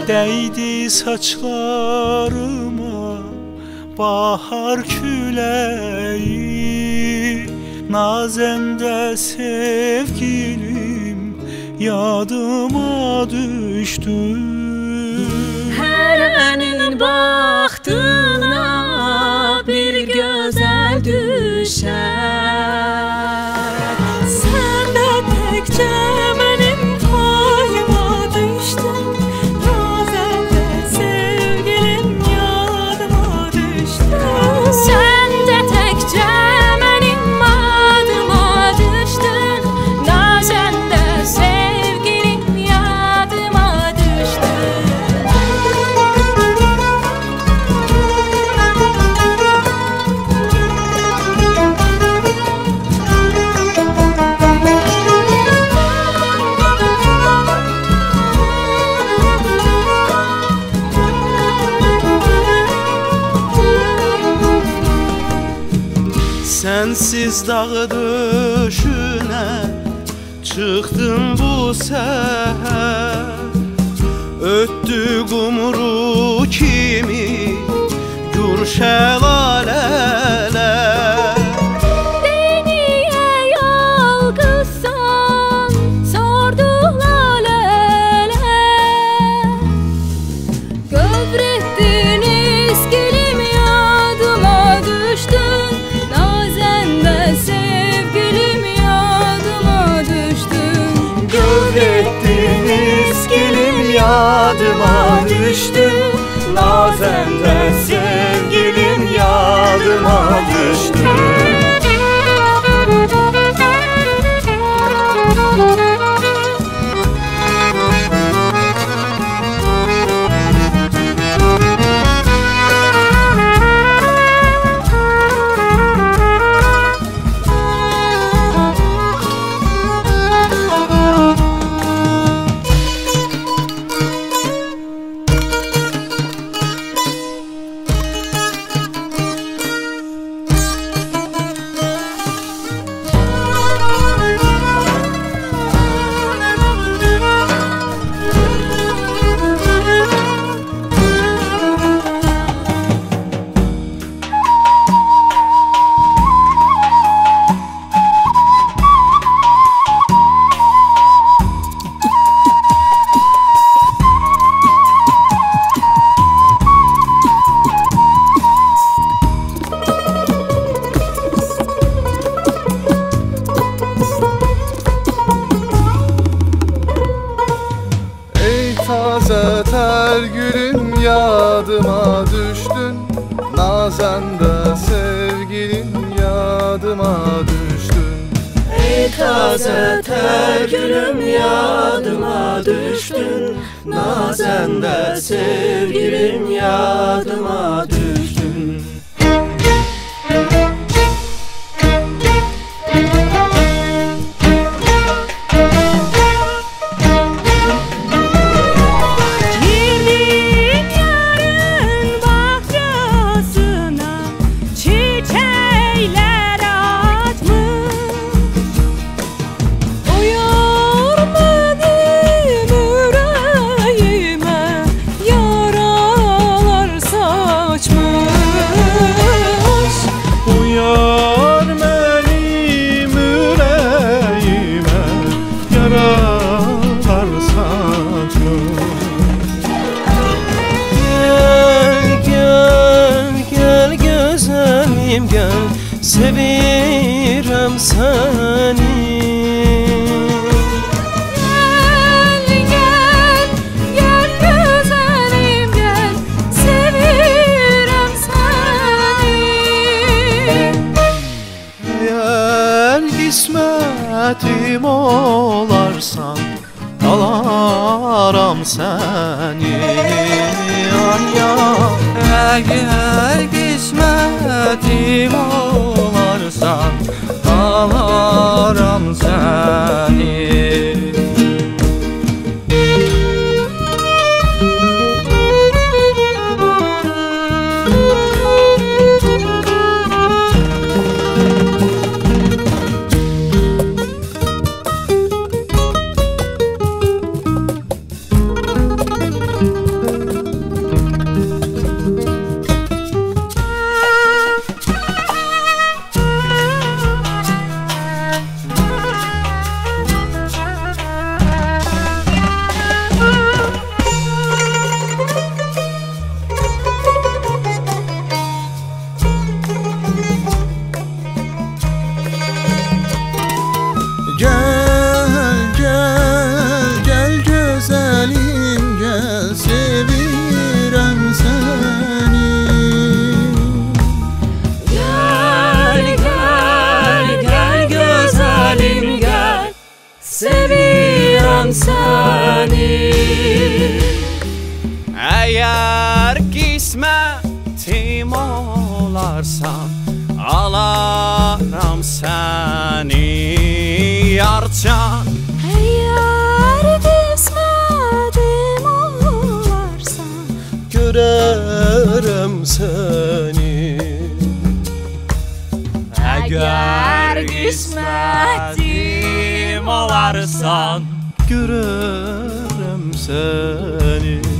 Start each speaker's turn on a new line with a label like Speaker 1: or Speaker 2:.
Speaker 1: Değdi saçlarıma bahar küleği, nazende sevgilim yadıma düştü.
Speaker 2: Hərənin baxtına bir gözəl düşər, sən də təkcə mənim payıma düşdün. Nazəndə sevgilim yadıma düşdü. Sən də təkcə mənim adıma düşdün. Nazəndə sevgilim yadıma düşdü.
Speaker 1: Sensiz dağı düşüne çıktım bu seher, öttü kumru kimi gür şelaleler.
Speaker 2: Niye yalgızsan sordu laleler, gövrettiniz gelim yadıma düştün. Nazende sevgilim yadıma düştün.
Speaker 1: Gövrettiniz gelim yadıma düştün. Nazende sevgilim yadıma düştün.
Speaker 3: Taze ter gülüm yadıma düştün. Nazende sevgilim yadıma düştün.
Speaker 1: Ey taze ter gülüm yadıma düştün. Nazende sevgilim yadıma düştün. Gel, sevirəm səni.
Speaker 2: Gel, gel, gel güzelim gel, sevirəm səni.
Speaker 1: Eğer qismətim olarsan, alaram səni. Eğer qismətim olarsan, alaram səni. Eğer qismətim olarsan, alaram səni yarcan.
Speaker 2: Eğer kısmetim olarsan,
Speaker 1: Görərəm səni.
Speaker 2: eğer kısmetim olarsan,
Speaker 1: Görərəm səni.